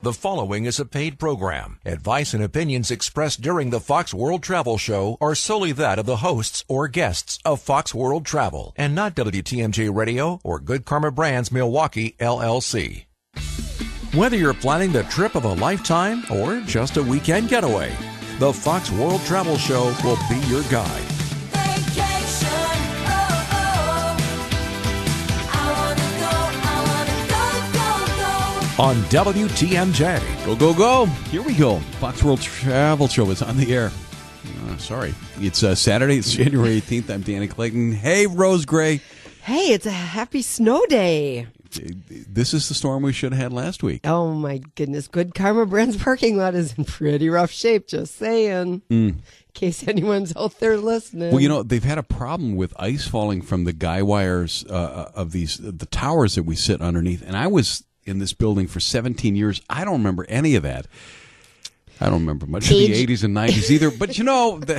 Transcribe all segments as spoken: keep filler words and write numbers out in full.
The following is a paid program. Advice and opinions expressed during the Fox World Travel Show are solely that of the hosts or guests of Fox World Travel and not W T M J Radio or Good Karma Brands Milwaukee, L L C. Whether you're planning the trip of a lifetime or just a weekend getaway, the Fox World Travel Show will be your guide. On W T M J. Go, go, go. Here we go. Fox World Travel Show is on the air. Uh, sorry. It's uh, Saturday. It's January eighteenth. I'm Danny Clayton. Hey, Rose Gray. Hey, it's a happy snow day. This is the storm we should have had last week. Oh, my goodness. Good Karma Brands parking lot is in pretty rough shape, just saying. Mm. In case anyone's out there listening. Well, you know, they've had a problem with ice falling from the guy wires uh, of these the towers that we sit underneath. And I was in this building for seventeen years. I don't remember any of that. I don't remember much Age. of the eighties and nineties either. But you know, the,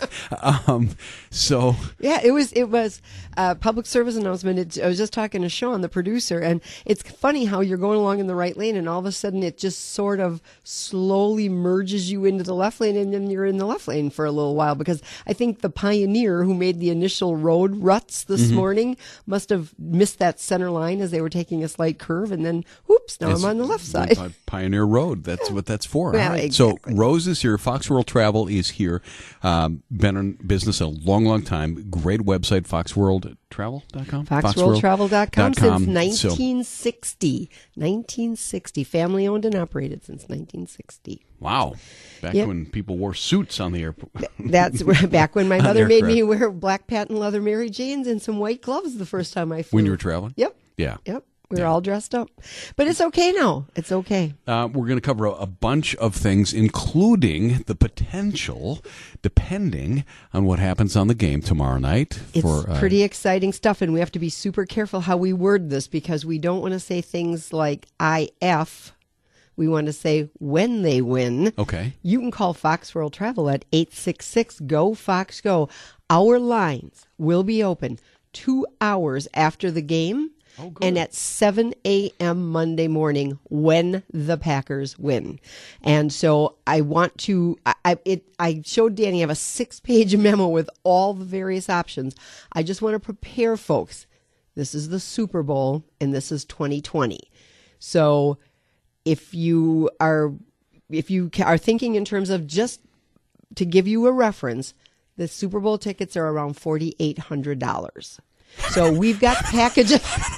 um, so yeah, it was it was a public service announcement. It, I was just talking to Sean, the producer, and it's funny how you're going along in the right lane, and all of a sudden it just sort of slowly merges you into the left lane, and then you're in the left lane for a little while. Because I think the pioneer who made the initial road ruts this mm-hmm. morning must have missed that center line as they were taking a slight curve, and then whoops, now it's, I'm on the left side. Pioneer Road. That's what that's for. Well, right. exactly. So Rose is here. Fox World Travel is here. Um, been in business a long, long time. Great website, fox world travel dot com. fox world travel dot com since nineteen sixty. So, nineteen sixty. Family owned and operated since nineteen sixty. Wow. Back yep. when people wore suits on the airport. That's back when my mother made me wear black patent leather Mary Janes and some white gloves the first time I flew. When you were traveling? Yep. Yeah. Yep. We were yeah. all dressed up. But it's okay now. It's okay. Uh, we're going to cover a, a bunch of things, including the potential, depending on what happens on the game tomorrow night. It's for, uh, pretty exciting stuff, and we have to be super careful how we word this because we don't want to say things like I F. We want to say when they win. Okay. You can call Fox World Travel at eight six six, G O, Fox, Go. Our lines will be open two hours after the game. Oh, and at seven a.m. Monday morning when the Packers win. And so I want to, I, I, it, I showed Danny, I have a six-page memo with all the various options. I just want to prepare folks. This is the Super Bowl, and this is twenty twenty. So if you are, if you are thinking in terms of just to give you a reference, the Super Bowl tickets are around four thousand eight hundred dollars. So we've got packages.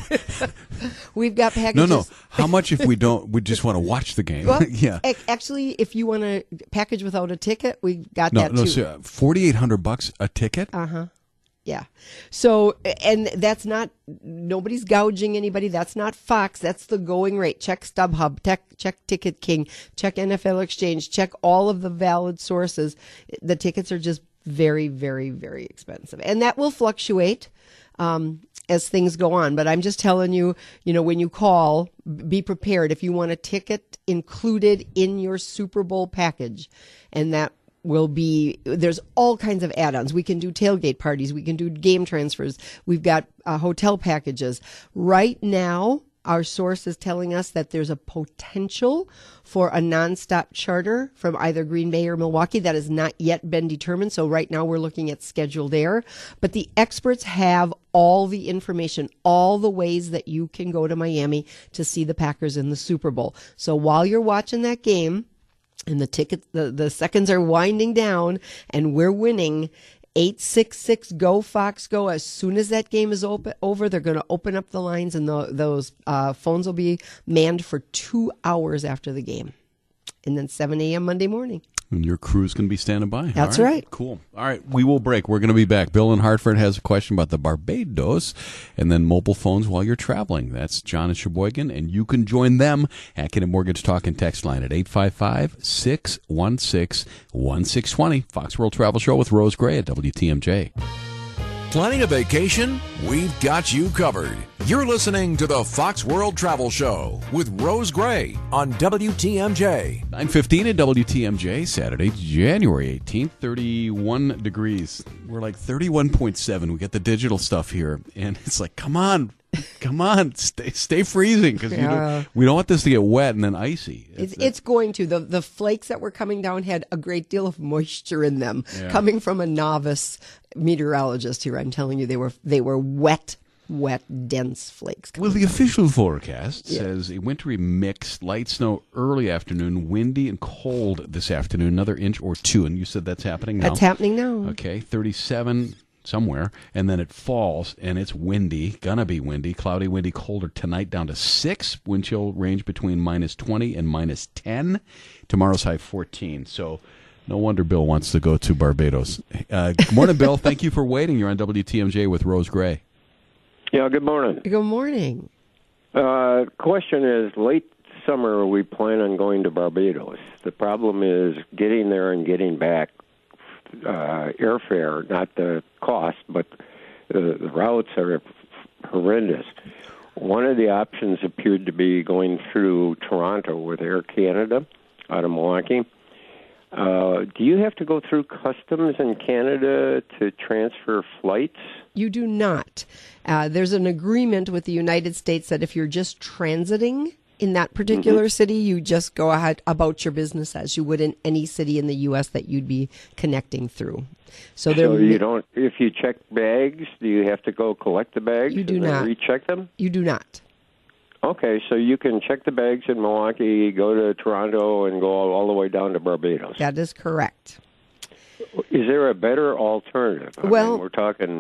we've got packages. No, no. How much if we don't? We just want to watch the game. Well, yeah. Actually, if you want to package without a ticket, we got no, that no, too. So forty-eight hundred bucks a ticket. Uh huh. Yeah. So, and that's not, nobody's gouging anybody. That's not Fox. That's the going rate. Check StubHub, check, check Ticket King, check N F L Exchange, check all of the valid sources. The tickets are just very, very, very expensive. And that will fluctuate um, as things go on. But I'm just telling you, you know, when you call, be prepared if you want a ticket included in your Super Bowl package. And that will be, there's all kinds of add-ons. We can do tailgate parties. We can do game transfers. We've got uh, hotel packages. Right now, our source is telling us that there's a potential for a nonstop charter from either Green Bay or Milwaukee. That has not yet been determined. So right now we're looking at scheduled air. But the experts have all the information, all the ways that you can go to Miami to see the Packers in the Super Bowl. So while you're watching that game and the tickets, the, the seconds are winding down and we're winning, eight six six, G O, Fox, Go. As soon as that game is open, over, they're going to open up the lines and the, those uh, phones will be manned for two hours after the game. And then seven a.m. Monday morning. And your crew's going to be standing by. That's right. right. Cool. All right. We will break. We're going to be back. Bill in Hartford has a question about the Barbados and then mobile phones while you're traveling. That's John and Sheboygan, and you can join them at Kennedy Mortgage Talk and Text line at eight five five, six one six, one six two zero. Fox World Travel Show with Rose Gray at W T M J. Planning a vacation? We've got you covered. You're listening to the Fox World Travel Show with Rose Gray on W T M J. nine fifteen at W T M J, Saturday, January eighteenth, thirty-one degrees. We're like thirty-one point seven. We got the digital stuff here, and it's like, come on, Come on, stay stay freezing because Yeah. we don't want this to get wet and then icy. It's, it's going to. The the flakes that were coming down had a great deal of moisture in them. Yeah. Coming from a novice meteorologist here, I'm telling you, they were they were wet, wet, dense flakes. Well, the official forecast says a wintry mix, light snow early afternoon, windy and cold this afternoon, another inch or two. And you said that's happening now? That's happening now. Okay, thirty-seven somewhere, and then it falls, and it's windy, gonna be windy, cloudy, windy, colder tonight, down to six. Wind chill range between minus twenty and minus ten. Tomorrow's high fourteen. So no wonder Bill wants to go to Barbados. Uh, good morning, Bill. Thank you for waiting. You're on W T M J with Rose Gray. Yeah, good morning. Good morning. Uh, question is, late summer we plan on going to Barbados. The problem is getting there and getting back. Uh, airfare, not the cost, but the, the routes are horrendous. One of the options appeared to be going through Toronto with Air Canada out of Milwaukee. Uh, do you have to go through customs in Canada to transfer flights? You do not. Uh, there's an agreement with the United States that if you're just transiting in that particular mm-hmm. city, you just go ahead about your business as you would in any city in the U S that you'd be connecting through. So, there, so you don't. If you check bags, do you have to go collect the bags? You do and not. Recheck them. You do not. Okay, so you can check the bags in Milwaukee, go to Toronto, and go all, all the way down to Barbados. That is correct. Is there a better alternative? I well, mean, we're talking.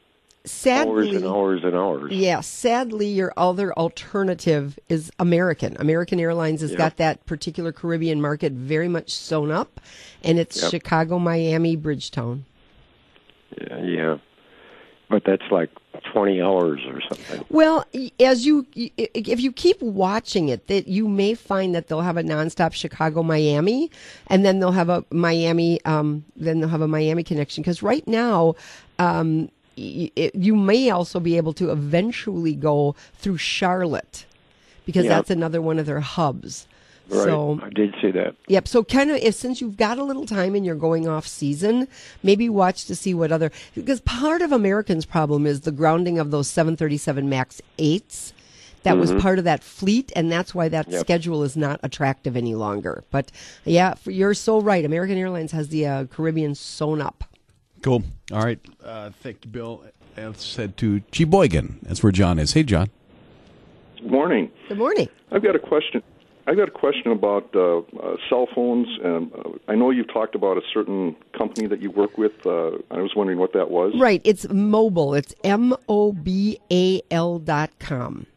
Sadly, hours and hours and hours. Yeah, sadly, your other alternative is American. American Airlines has yep. got that particular Caribbean market very much sewn up, and it's yep. Chicago, Miami, Bridgetown. Yeah, yeah, but that's like twenty hours or something. Well, as you, if you keep watching it, that you may find that they'll have a nonstop Chicago, Miami, and then they'll have a Miami, um, then they'll have a Miami connection. Because right now, um, you may also be able to eventually go through Charlotte because yep. that's another one of their hubs. Right. So, I did see that. Yep. So kind of, if since you've got a little time and you're going off season, maybe watch to see what other, because part of Americans' problem is the grounding of those seven thirty-seven MAX eights. That mm-hmm. was part of that fleet, and that's why that yep. schedule is not attractive any longer. But yeah, you're so right. American Airlines has the uh, Caribbean sewn up. Cool. All right. Uh, thank you, Bill. Let's head to Sheboygan. That's where John is. Hey, John. Good morning. Good morning. I've got a question. I've got a question about uh, uh, cell phones. And uh, I know you've talked about a certain company that you work with. Uh, I was wondering what that was. Right. It's mobile. It's M O B A L dot com.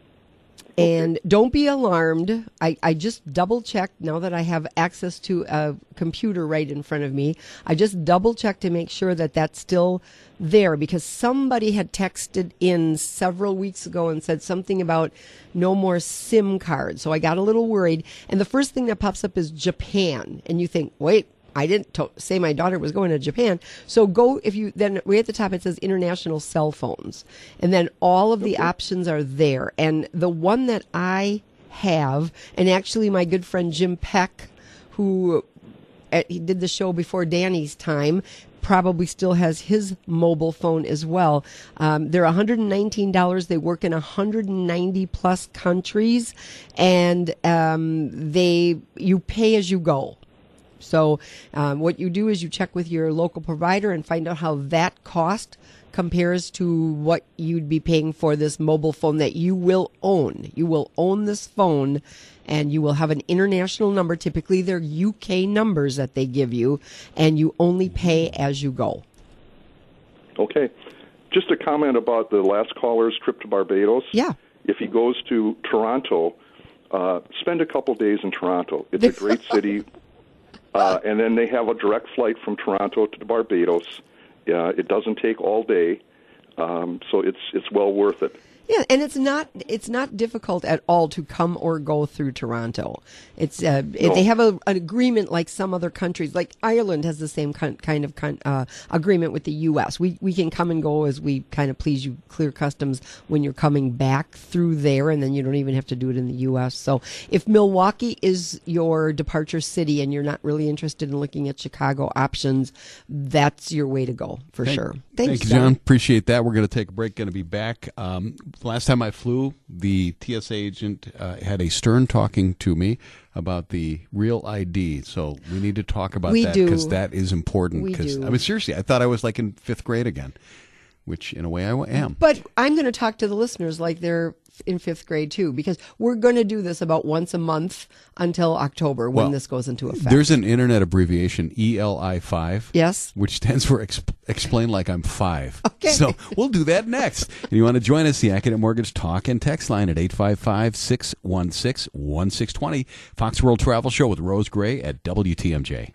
And don't be alarmed. I, I just double-checked now that I have access to a computer right in front of me. I just double-checked to make sure that that's still there because somebody had texted in several weeks ago and said something about no more SIM cards. So I got a little worried. And the first thing that pops up is Japan. And you think, wait, I didn't to- say my daughter was going to Japan. So go, if you, then way at the top it says international cell phones. And then all of the okay. options are there. And the one that I have, and actually my good friend Jim Peck, who uh, he did the show before Danny's time, probably still has his mobile phone as well. Um, they're one hundred nineteen dollars. They work in one hundred ninety plus countries, and um, they you pay as you go. So um, what you do is you check with your local provider and find out how that cost compares to what you'd be paying for this mobile phone that you will own. You will own this phone, and you will have an international number. Typically, they're U K numbers that they give you, and you only pay as you go. Okay. Just a comment about the last caller's trip to Barbados. Yeah. If he goes to Toronto, uh, spend a couple days in Toronto. It's a great city. Uh, and then they have a direct flight from Toronto to Barbados. Uh, it doesn't take all day, um, so it's it's well worth it. Yeah, and it's not it's not difficult at all to come or go through Toronto. It's uh, no. They have a, an agreement like some other countries, like Ireland has the same kind kind of uh, agreement with the U S. We we can come and go as we kind of please. You clear customs when you're coming back through there, and then you don't even have to do it in the U S. So if Milwaukee is your departure city and you're not really interested in looking at Chicago options, that's your way to go for thank, sure. Thanks, thank you, John. John. Appreciate that. We're going to take a break. Going to be back. Um, last time I flew, the T S A agent uh, had a stern talking to me about the Real I D. So we need to talk about We that do. because that is important. We Because do. I mean, seriously, I thought I was like in fifth grade again, which in a way I am. But I'm going to talk to the listeners like they're in fifth grade too, because we're going to do this about once a month until October when Well, this goes into effect. There's an internet abbreviation, E L I five. Yes. Which stands for exp- explain like I'm five. Okay. So we'll do that next. And you want to join us, the Academic Mortgage Talk and Text line at eight five five, six one six, one six two zero. Fox World Travel Show with Rose Gray at W T M J.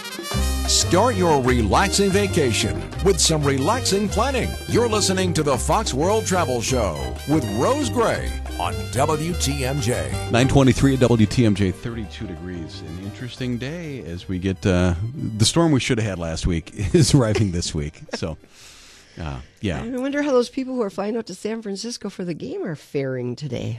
Start your relaxing vacation with some relaxing planning. You're listening to the Fox World Travel Show with Rose Gray on W T M J. nine twenty-three at W T M J, thirty-two degrees. An interesting day as we get uh, the storm we should have had last week is arriving this week. So, uh, yeah. I wonder how those people who are flying out to San Francisco for the game are faring today.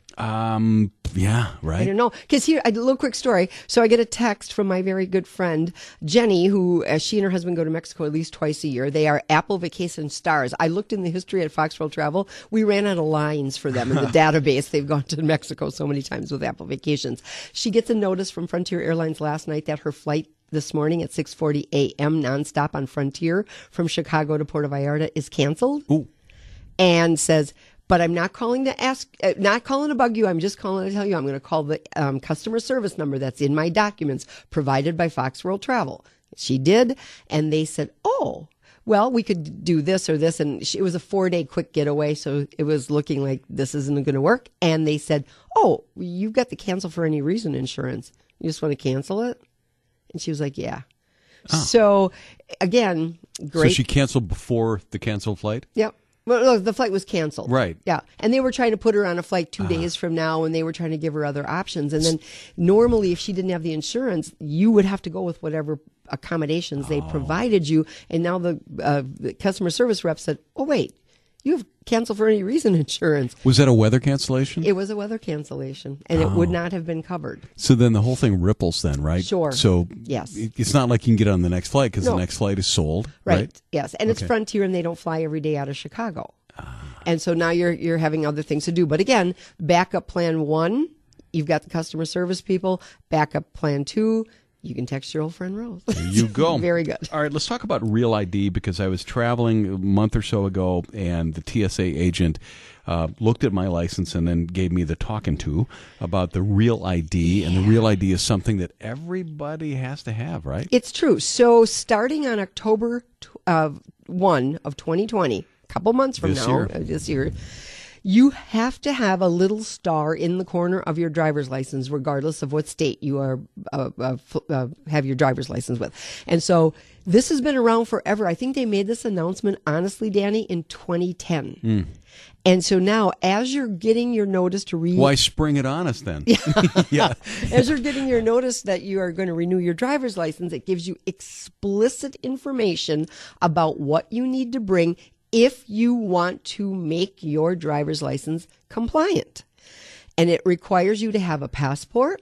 Um, yeah, right. I don't know. Because here, a little quick story. So I get a text from my very good friend, Jenny, who uh, she and her husband go to Mexico at least twice a year. They are Apple Vacation stars. I looked in the history at Fox World Travel. We ran out of lines for them in the database. They've gone to Mexico so many times with Apple Vacations. She gets a notice from Frontier Airlines last night that her flight this morning at six forty a.m. nonstop on Frontier from Chicago to Puerto Vallarta is canceled. Ooh. And says, but I'm not calling to ask, uh, not calling to bug you. I'm just calling to tell you I'm going to call the um, customer service number that's in my documents provided by Fox World Travel. She did, and they said, oh, well, we could do this or this. And she, it was a four-day quick getaway, so it was looking like this isn't going to work. And they said, oh, you've got the cancel for any reason insurance. You just want to cancel it? And she was like, yeah. Oh. So, again, great. So she canceled before the canceled flight? Yep. Well, look, the flight was canceled. Right. Yeah. And they were trying to put her on a flight two days from now, and they were trying to give her other options. And then normally, if she didn't have the insurance, you would have to go with whatever accommodations they provided you. And now the, uh, the customer service rep said, oh, wait, you have cancel for any reason insurance. Was that a weather cancellation? It was a weather cancellation, and it would not have been covered. So then the whole thing ripples then, right? Sure. So Yes. it- it's not like you can get on the next flight because No. the next flight is sold, Right. right? Yes. And it's Okay. Frontier, and they don't fly every day out of Chicago. And so now you're you're having other things to do. But again, backup plan one, you've got the customer service people. Backup plan two, you can text your old friend Rose. There you go. Very good. All right, let's talk about Real I D because I was traveling a month or so ago, and the T S A agent uh, looked at my license and then gave me the talking to about the Real I D. And the Real I D is something that everybody has to have, right? It's true. So starting on October uh, one of twenty twenty, a couple months from This now, year. uh, this year, you have to have a little star in the corner of your driver's license, regardless of what state you are uh, uh, f- uh, have your driver's license with. And so this has been around forever. I think they made this announcement, honestly, Danny, in twenty ten. Mm. And so now, as you're getting your notice to read, Why spring it on us then? Yeah. as you're getting your notice that you are going to renew your driver's license, it gives you explicit information about what you need to bring if you want to make your driver's license compliant. And it requires you to have a passport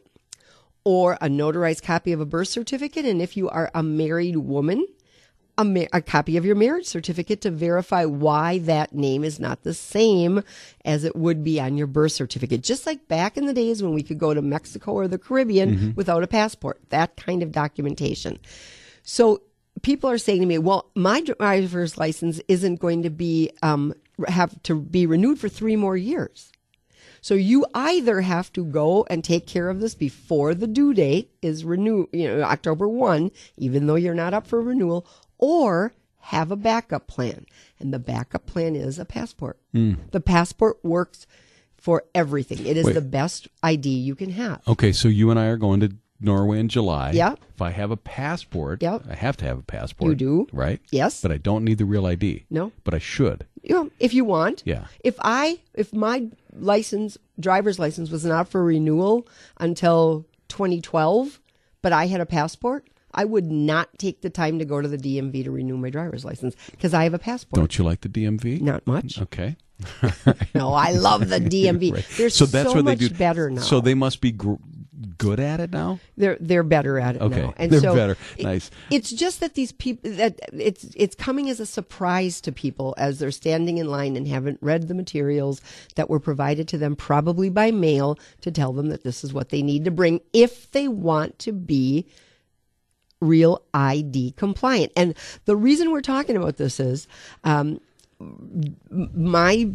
or a notarized copy of a birth certificate. And if you are a married woman, a, ma- a copy of your marriage certificate to verify why that name is not the same as it would be on your birth certificate. Just like back in the days when we could go to Mexico or the Caribbean without a passport, that kind of documentation. So people are saying to me, well, my driver's license isn't going to be um, have to be renewed for three more years. So you either have to go and take care of this before the due date is renew, you know, October first, even though you're not up for renewal, or have a backup plan. And the backup plan is a passport. The passport works for everything. It is Wait. the best I D you can have. Okay, so you and I are going to Norway in July. Yep. If I have a passport, Yep. I have to have a passport. You do. Right? Yes. But I don't need the Real I D. No. But I should. You know, if you want. Yeah. If I, if my license, driver's license was not for renewal until twenty twelve, but I had a passport, I would not take the time to go to the D M V to renew my driver's license because I have a passport. Don't you like the D M V? Not much. Okay. No, I love the D M V. Right. They're so that's so what much they do. better now. So they must be gr- good at it now? They're they're better at it Okay, now. And they're so better. it- Nice. It's just that these people that it's it's coming as a surprise to people as they're standing in line and haven't read the materials that were provided to them, probably by mail, to tell them that this is what they need to bring if they want to be real I D compliant. And the reason we're talking about this is um, my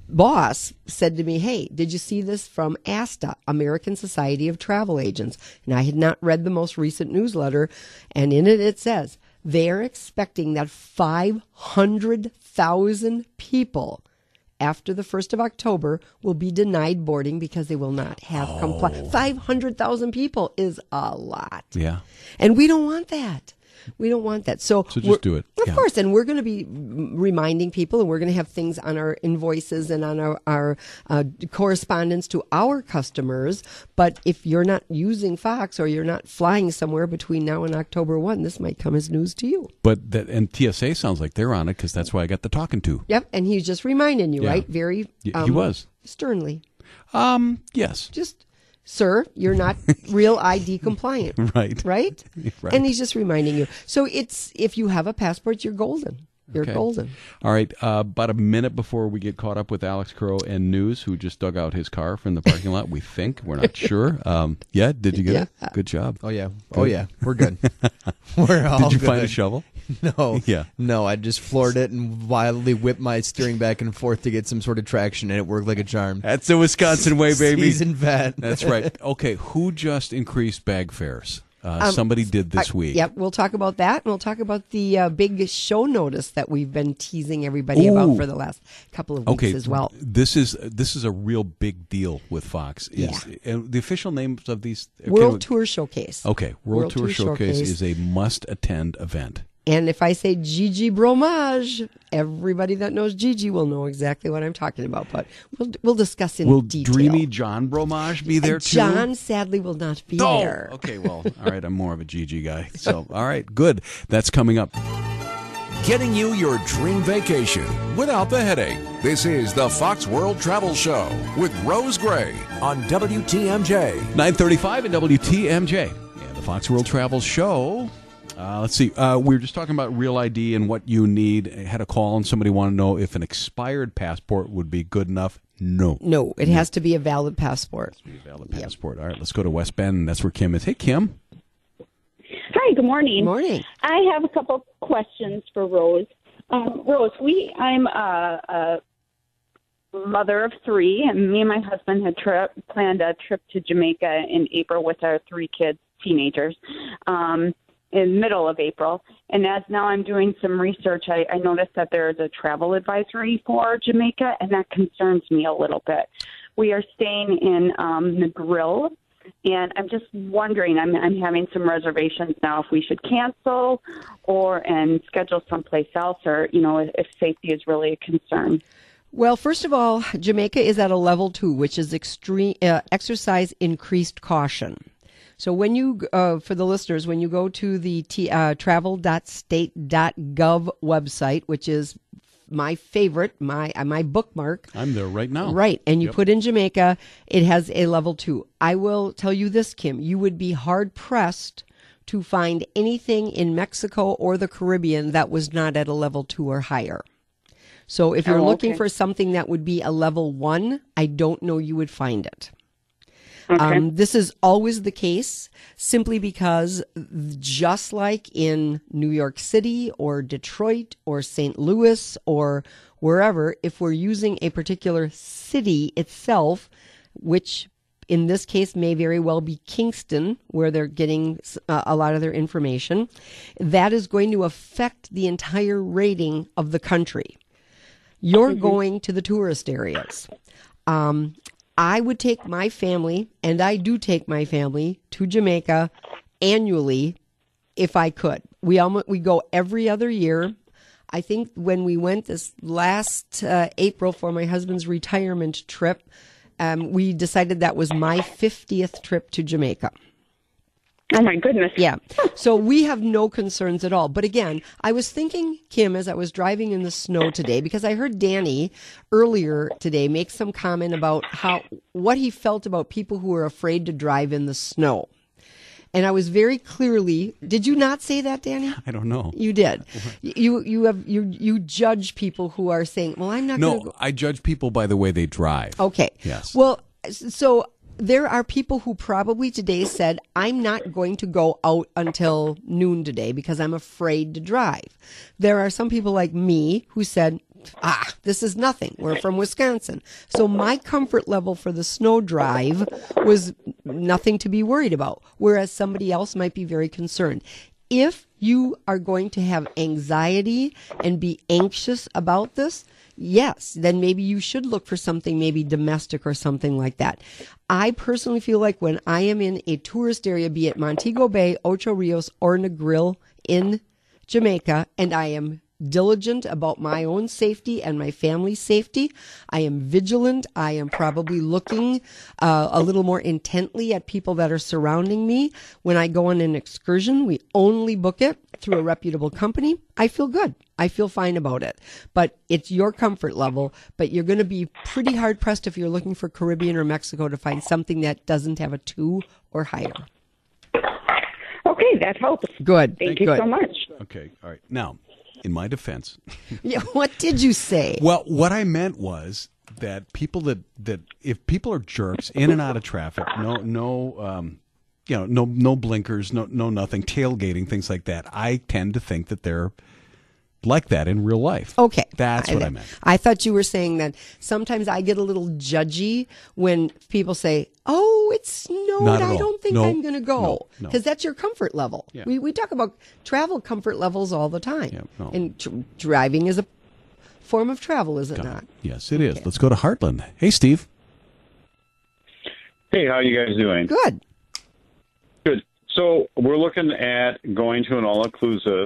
boss said to me, "Hey, did you see this from ASTA, American Society of Travel Agents?" And I had not read the most recent newsletter, and in it it says they're expecting that five hundred thousand people after the first of October will be denied boarding because they will not have Oh. compliance. five hundred thousand people is a lot. Yeah. And we don't want that. We don't want that. So, So just we're- do it. Of Yeah. course. And we're going to be reminding people, and we're going to have things on our invoices and on our, our uh, correspondence to our customers. But if you're not using Fox or you're not flying somewhere between now and October first, this might come as news to you. But that, and T S A sounds like they're on it because that's why I got the talking to. Yep. And he's just reminding you, Yeah. right? Very Yeah, he was. sternly. Um, yes. Just, sir, you're not real I D compliant. Right. Right? Right. And he's just reminding you. So it's, if you have a passport, you're golden. You're Okay. golden. All right. Uh, about a minute before we get caught up with Alex Crow and News, who just dug out his car from the parking lot. We think. We're not sure. Um, yeah. Did you get Yeah. it? Good job. Oh yeah. Oh yeah. We're good. We're all Did you good. find a shovel? No. Yeah. No, I just floored it and wildly whipped my steering back and forth to get some sort of traction, and it worked like a charm. That's the Wisconsin way, baby. Seasoned vet. That's right. Okay. Who just increased bag fares? Uh, somebody did this I- week. Yep, we'll talk about that, and we'll talk about the uh, big show notice that we've been teasing everybody Ooh. about for the last couple of weeks Okay, as well. This is this is a real big deal with Fox. Is, and the official names of these World okay, Tour Showcase. Okay, World, World Tour, Tour Showcase, Showcase. is a must-attend event. And if I say Gigi Bromage, everybody that knows Gigi will know exactly what I'm talking about. But we'll we'll discuss in Will detail. Dreamy John Bromage be there And too? John sadly will not be Oh, there. okay. Well, all right. I'm more of a Gigi guy. So, all right, good. That's coming up. Getting you your dream vacation without the headache. This is the Fox World Travel Show with Rose Gray on W T M J. nine thirty-five at W T M J. Yeah, the Fox World Travel Show. Uh, let's see. Uh, we were just talking about Real I D and what you need. I had a call and somebody wanted to know if an expired passport would be good enough. No. No, it has to be a valid passport. Be a valid passport. All right, let's go to West Bend. And that's where Kim is. Hey, Kim. Hi, good morning. Morning. I have a couple questions for Rose. Um, Rose, we I'm a, a mother of three, and me and my husband had tri- planned a trip to Jamaica in April with our three kids, teenagers, um, in middle of April. And as now I'm doing some research, I, I noticed that there is a travel advisory for Jamaica, and that concerns me a little bit. We are staying in um, Negril. And I'm just wondering, I'm, I'm having some reservations now if we should cancel or and schedule someplace else, or, you know, if, if safety is really a concern. Well, first of all, Jamaica is at a level two, which is extreme uh, exercise increased caution. So when you, uh, for the listeners, when you go to the t- uh, travel dot state dot gov website, which is my favorite, my uh, my bookmark. I'm there right now. Right. And you Yep. put in Jamaica, it has a level two. I will tell you this, Kim, you would be hard pressed to find anything in Mexico or the Caribbean that was not at a level two or higher. So if you're Oh, looking okay. for something that would be a level one, I don't know you would find it. Okay. Um, this is always the case simply because just like in New York City or Detroit or Saint Louis or wherever, if we're using a particular city itself, which in this case may very well be Kingston, where they're getting uh, a lot of their information, that is going to affect the entire rating of the country. You're going to the tourist areas. Um, I would take my family, and I do take my family, to Jamaica annually if I could. We almost, we go every other year. I think when we went this last uh, April for my husband's retirement trip, um, we decided that was my fiftieth trip to Jamaica. Oh, my goodness. Yeah. So we have no concerns at all. But again, I was thinking, Kim, as I was driving in the snow today, because I heard Danny earlier today make some comment about how what he felt about people who are afraid to drive in the snow. And I was very clearly, did you not say that, Danny? I don't know. You did. You you have you you judge people who are saying, "Well, I'm not going to No, go." I judge people by the way they drive. Okay. Yes. Well, so there are people who probably today said, I'm not going to go out until noon today because I'm afraid to drive. There are some people like me who said, ah, this is nothing. We're from Wisconsin. So my comfort level for the snow drive was nothing to be worried about, whereas somebody else might be very concerned. If you are going to have anxiety and be anxious about this, yes, then maybe you should look for something maybe domestic or something like that. I personally feel like when I am in a tourist area, be it Montego Bay, Ocho Rios, or Negril in Jamaica, and I am diligent about my own safety and my family's safety. I am vigilant. I am probably looking uh, a little more intently at people that are surrounding me. When I go on an excursion, we only book it through a reputable company. I feel good. I feel fine about it. But it's your comfort level. But you're going to be pretty hard pressed if you're looking for Caribbean or Mexico to find something that doesn't have a two or higher. Okay, that helps. Good. Thank you Good. so much. Okay. All right. Now, in my defense. Yeah, what did you say? Well, what I meant was that people that, that if people are jerks in and out of traffic, no no um, you know, no no blinkers, no no nothing, tailgating, things like that, I tend to think that they're like that in real life. Okay. That's what I meant. I thought you were saying that sometimes I get a little judgy when people say, oh, it snowed. Not at I all. don't think No. I'm going to go. No, no. Because that's your comfort level. Yeah. We, we talk about travel comfort levels all the time. Yeah, no. And tr- driving is a form of travel, is it not? Yes, it is. Let's go to Heartland. Hey, Steve. Hey, how you guys doing? Good. Good. So we're looking at going to an all-inclusive,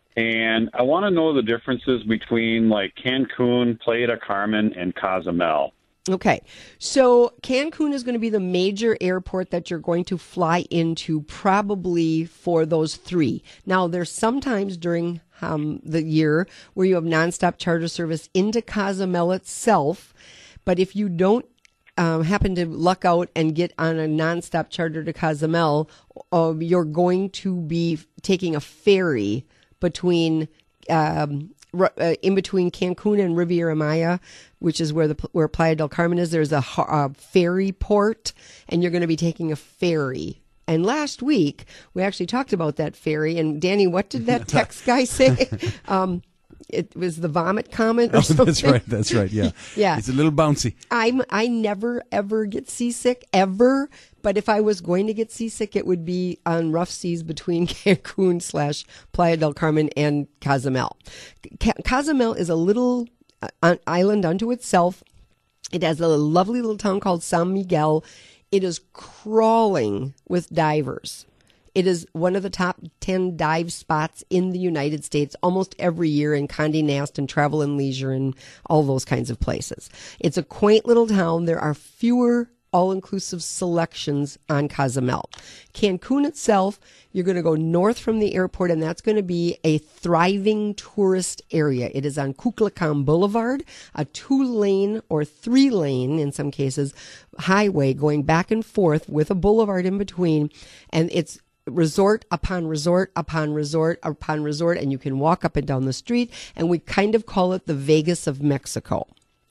and I want to know the differences between like Cancun, Playa del Carmen, and Cozumel. Okay. So Cancun is going to be the major airport that you're going to fly into probably for those three. Now, there's sometimes during um, the year where you have nonstop charter service into Cozumel itself. But if you don't um, happen to luck out and get on a nonstop charter to Cozumel, uh, you're going to be taking a ferry between um, uh, in between Cancun and Riviera Maya, which is where the where Playa del Carmen is. There's a, a ferry port, and you're going to be taking a ferry. And last week we actually talked about that ferry. And Danny, what did that text guy say? um, it was the vomit comment or Oh, something. that's right. That's right. Yeah. Yeah. It's a little bouncy. I'm I never ever get seasick ever, but if I was going to get seasick, it would be on rough seas between Cancun slash Playa del Carmen and Cozumel. Ca- Cozumel is a little uh, island unto itself. It has a lovely little town called San Miguel. It is crawling with divers. It is one of the top ten dive spots in the United States almost every year in Condé Nast and Travel and Leisure and all those kinds of places. It's a quaint little town. There are fewer all-inclusive selections on Cozumel. Cancun itself, you're going to go north from the airport, and that's going to be a thriving tourist area. It is on Kukulkan Boulevard, a two-lane or three-lane, in some cases, highway going back and forth with a boulevard in between, and it's resort upon resort upon resort upon resort, and you can walk up and down the street, and we kind of call it the Vegas of Mexico.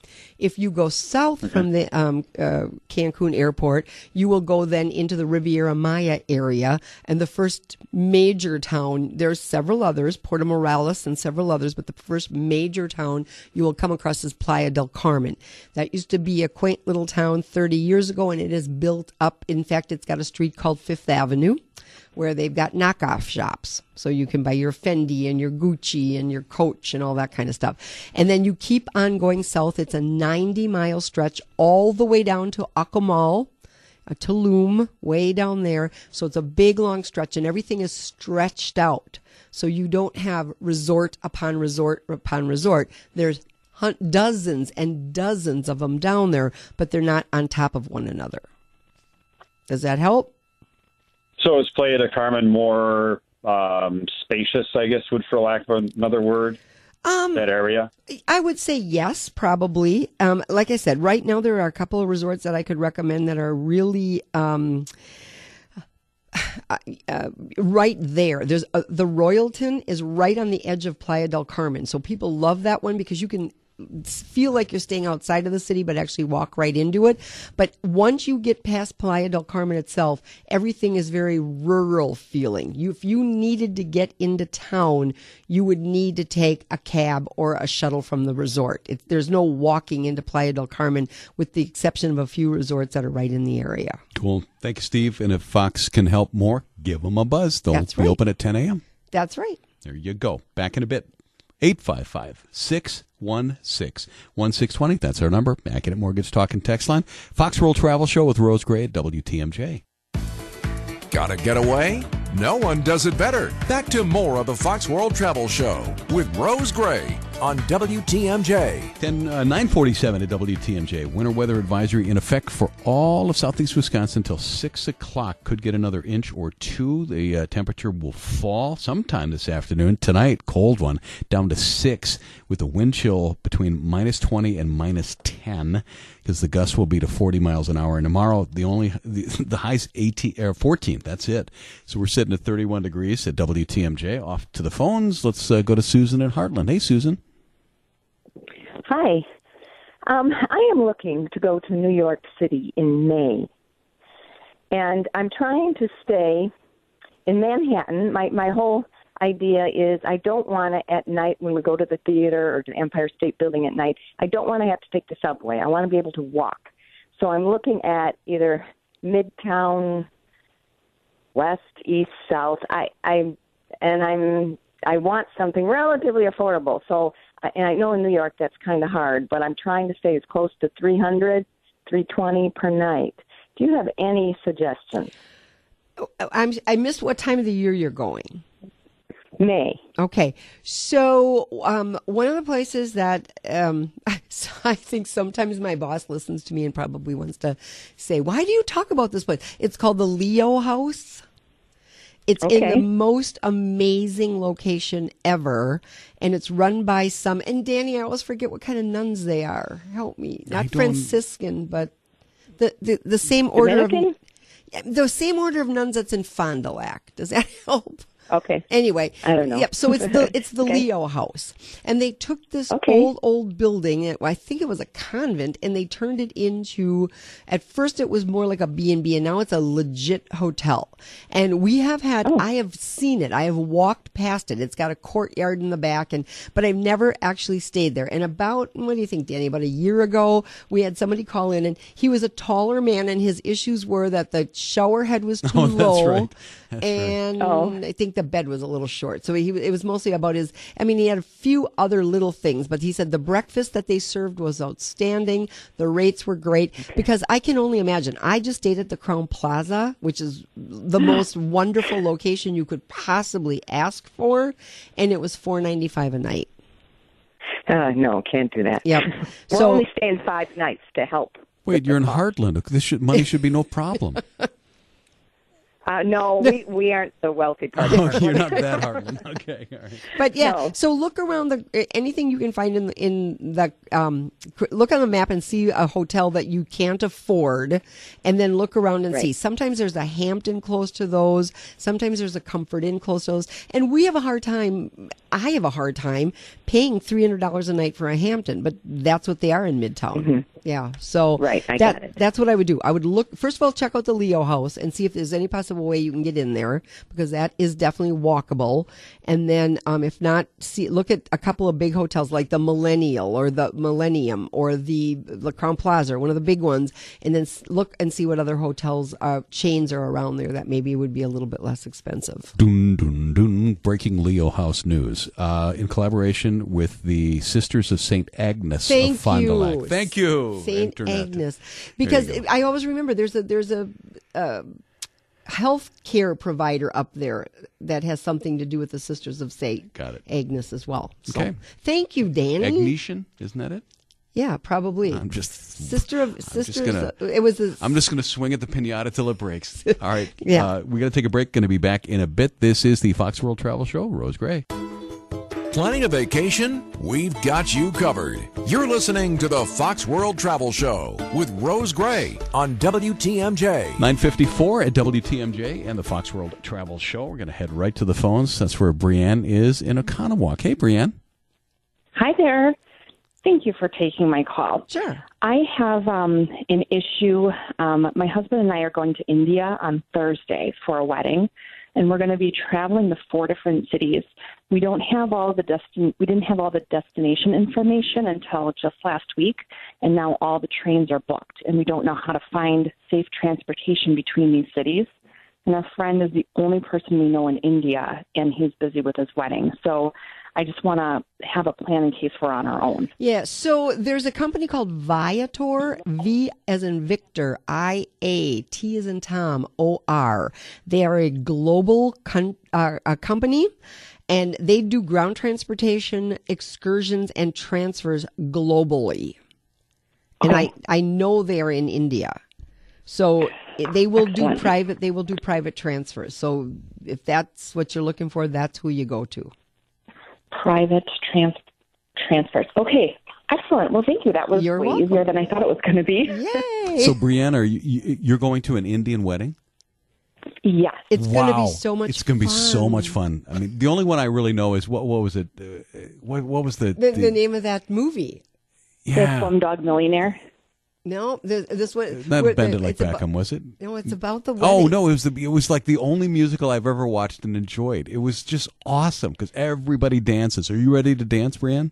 If you go south from the um, uh, Cancun airport, you will go then into the Riviera Maya area, and the first major town, there's several others, Puerto Morales and several others, but the first major town you will come across is Playa del Carmen. That used to be a quaint little town thirty years ago, and it is built up. In fact, it's got a street called Fifth Avenue, where they've got knockoff shops. So you can buy your Fendi and your Gucci and your Coach and all that kind of stuff. And then you keep on going south. It's a ninety mile stretch all the way down to Akumal, uh, Tulum, way down there. So it's a big, long stretch, and everything is stretched out. So you don't have resort upon resort upon resort. There's hun- dozens and dozens of them down there, but they're not on top of one another. Does that help? So is Playa del Carmen more um, spacious, I guess, would for lack of another word, Um, that area? I would say yes, probably. Um, like I said, right now there are a couple of resorts that I could recommend that are really um, uh, uh, right there. There's uh, the Royalton is right on the edge of Playa del Carmen, so people love that one because you can feel like you're staying outside of the city, but actually walk right into it. But once you get past Playa del Carmen itself, everything is very rural feeling. You, if you needed to get into town, you would need to take a cab or a shuttle from the resort. It, there's no walking into Playa del Carmen, with the exception of a few resorts that are right in the area. Cool. Thank you, Steve. And if Fox can help more, give them a buzz. They'll That's be right. open at ten a.m. That's right. There you go. Back in a bit. eight five five, six one six, one six two zero. That's our number. Accident Mortgage Talk and Text Line. Fox World Travel Show with Rose Gray at W T M J. Gotta get away? No one does it better. Back to more of the Fox World Travel Show with Rose Gray on W T M J. ten, uh, nine forty-seven at W T M J. Winter weather advisory in effect for all of southeast Wisconsin until six o'clock. Could get another inch or two. The uh, temperature will fall sometime this afternoon. Tonight, cold one, down to six, with a wind chill between minus twenty and minus ten, because the gusts will be to forty miles an hour. And tomorrow, the only the, the high's eighteen, or fourteen. That's it. So we're sitting at thirty-one degrees at W T M J. Off to the phones. Let's uh, go to Susan in Heartland. Hey, Susan. Hi. Um, I am looking to go to New York City in May, and I'm trying to stay in Manhattan. My my whole idea is I don't want to, at night when we go to the theater or to the Empire State Building at night, I don't want to have to take the subway. I want to be able to walk. So I'm looking at either Midtown, West, East, South. I I and I'm I want something relatively affordable. So. And I know in New York that's kind of hard, but I'm trying to stay as close to three hundred, three twenty per night. Do you have any suggestions? I'm, I missed what time of the year you're going. May. Okay. So um, one of the places that um, I think sometimes my boss listens to me and probably wants to say, why do you talk about this place? It's called the Leo House. It's okay. in the most amazing location ever, and it's run by some, and Danny, I always forget what kind of nuns they are. Help me. Not Franciscan, but the, the, the same order Dominican? of the same order of nuns that's in Fond du Lac. Does that help? Okay. Anyway, I don't know. Yep. So it's the it's the Okay. Leo House, and they took this Okay. old old building. It, I think it was a convent, and they turned it into. At first, it was more like a B and B, and now it's a legit hotel. And we have had. Oh. I have seen it. I have walked past it. It's got a courtyard in the back, and but I've never actually stayed there. And about what do you think, Danny? About a year ago, we had somebody call in, and he was a taller man, and his issues were that the shower head was too Oh, that's low, right. That's right. and Oh. I think the bed was a little short. So he it was mostly about his, I mean, he had a few other little things, but he said the breakfast that they served was outstanding. The rates were great because I can only imagine. I just stayed at the Crown Plaza, which is the most wonderful location you could possibly ask for. And it was four ninety-five a night. Uh, no, can't do that. Yep. We're So- only staying five nights to help. Wait, you're in Heartland. This should, money should be no problem. Uh, no, we, we aren't the wealthy part. of Oh, our you're country. not that Heartland. Okay, all right. But yeah, No. so look around the anything you can find in in the um look on the map and see a hotel that you can't afford, and then look around and Right. see. Sometimes there's a Hampton close to those. Sometimes there's a Comfort Inn close to those, and we have a hard time. I have a hard time paying three hundred dollars a night for a Hampton, but that's what they are in Midtown. Yeah, so Right, I that got it. that's what I would do. I would look first of all, check out the Leo House and see if there's any possible way you can get in there, because that is definitely walkable. And then, um, if not, see look at a couple of big hotels like the Millennial or the Millennium or the the Crown Plaza, one of the big ones, and then s- look and see what other hotels uh, chains are around there that maybe would be a little bit less expensive. Dun, dun, dun. Breaking Leo House news uh, in collaboration with the Sisters of Saint Agnes Thank of Fond du Lac. you. Thank you, Saint Internet. Agnes, There because you go. I always remember there's a there's a uh, health care provider up there that has something to do with the Sisters of Saint Got it. Agnes as well. So, Okay. thank you, Danny. Agnesian, isn't that it? Yeah, probably. I'm just sister of I'm sisters. just gonna, it was. A, I'm just going to swing at the pinata till it breaks. All right. Yeah. Uh, we got to take a break. Going to be back in a bit. This is the Fox World Travel Show. Rose Gray. Planning a vacation? We've got you covered. You're listening to the Fox World Travel Show with Rose Gray on W T M J. nine fifty-four at W T M J and the Fox World Travel Show. We're going to head right to the phones. That's where Brianne is in Oconomowoc. Hey, Brianne. Hi there. Thank you for taking my call. Sure. I have um, an issue. Um, my husband and I are going to India on Thursday for a wedding, and we're going to be traveling to four different cities. We don't have all the destin- We didn't have all the destination information until just last week, and now all the trains are booked, and we don't know how to find safe transportation between these cities. And our friend is the only person we know in India, and he's busy with his wedding. So I just want to have a plan in case we're on our own. Yeah, so there's a company called Viator, V as in Victor, I A, T as in Tom, O R. They are a global con- uh, a company, and they do ground transportation, excursions, and transfers globally. And Oh. I, I know they're in India. So they will do Excellent. private, they will do private transfers. So if that's what you're looking for, that's who you go to. Private trans- transfers. Okay, excellent. Well, thank you. That was You're way welcome. easier than I thought it was going to be. Yay! So, Brianne, are you, you, you're going to an Indian wedding? Yes. It's going to be so much It's going to be so fun. much fun. I mean, the only one I really know is, what What was it? Uh, what, what was the... The, the name of that movie. The yeah. Slumdog Millionaire. No, this, this one. Not what- Bend It Like it's about- Beckham, was it? No, it's about the wedding. Oh no! It was the it was like the only musical I've ever watched and enjoyed. It was just awesome because everybody dances. Are you ready to dance, Brianne?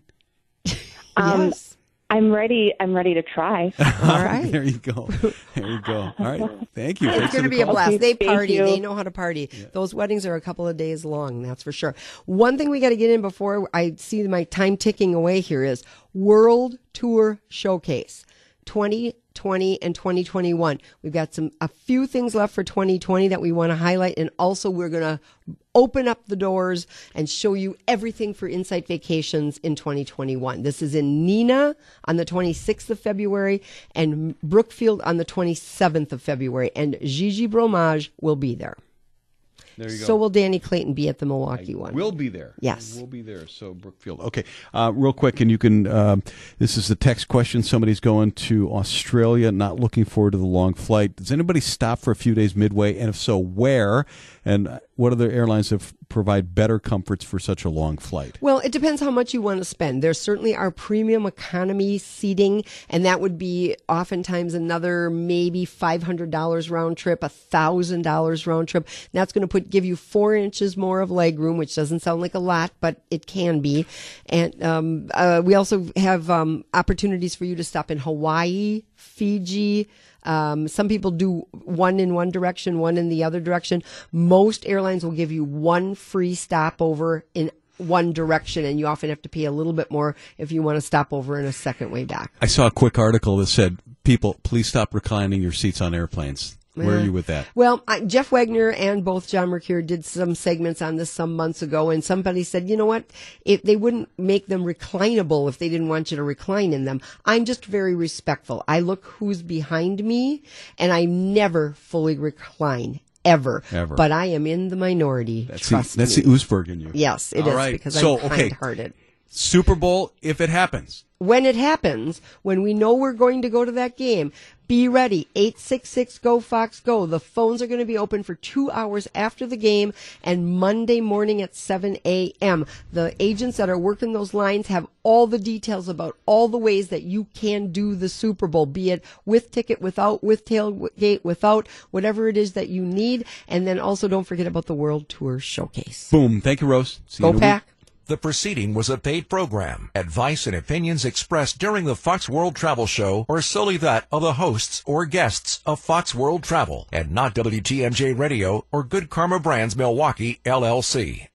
Um, Yes. I'm ready. I'm ready to try. All right. There you go. There you go. All right. Thank you. It's Thanks for going to the be a call. blast. Okay, They thank party. you. They know how to party. Those weddings are a couple of days long, that's for sure. One thing we got to get in before I see my time ticking away here is World Tour Showcase twenty twenty and twenty twenty-one. We've got some a few things left for twenty twenty that we want to highlight, and also we're going to open up the doors and show you everything for Insight Vacations in twenty twenty-one. This is in Neenah on the twenty-sixth of February and Brookfield on the twenty-seventh of February, and Gigi Bromage will be there. There you go. So will Danny Clayton be at the Milwaukee one. We'll be there. Yes. We'll be there. So Brookfield. Okay. Uh, real quick, and you can. Uh, this is the text question. Somebody's going to Australia, not looking forward to the long flight. Does anybody stop for a few days midway? And if so, where? And what other airlines have provide better comforts for such a long flight? Well, it depends how much you want to spend. There certainly are premium economy seating, and that would be oftentimes another maybe five hundred dollars round trip, one thousand dollars round trip. And that's going to put give you four inches more of leg room, which doesn't sound like a lot, but it can be. And um, uh, we also have um, opportunities for you to stop in Hawaii, Fiji. Um, some people do one in one direction, one in the other direction. Most airlines will give you one free stopover in one direction, and you often have to pay a little bit more if you want to stop over in a second way back. I saw a quick article that said, people, please stop reclining your seats on airplanes. Where are Yeah. you with that? Well, I, Jeff Wagner and both John Mercure did some segments on this some months ago, and somebody said, you know what, if they wouldn't make them reclinable if they didn't want you to recline in them. I'm just very respectful. I look who's behind me, and I never fully recline. Ever. Ever. But I am in the minority. That's trust the, that's me. the Oosberg in you. Yes, it All is right. because So, I'm okay. kind-hearted. Super Bowl, if it happens. When it happens, when we know we're going to go to that game, be ready. eight six six, G O, Fox, Go. The phones are going to be open for two hours after the game and Monday morning at seven a.m. The agents that are working those lines have all the details about all the ways that you can do the Super Bowl, be it with ticket, without, with tailgate, without, whatever it is that you need. And then also don't forget about the World Tour Showcase. Boom. Thank you, Rose. See you Go in a week. Pack. The proceeding was a paid program. Advice and opinions expressed during the Fox World Travel Show are solely that of the hosts or guests of Fox World Travel and not W T M J Radio or Good Karma Brands Milwaukee, L L C.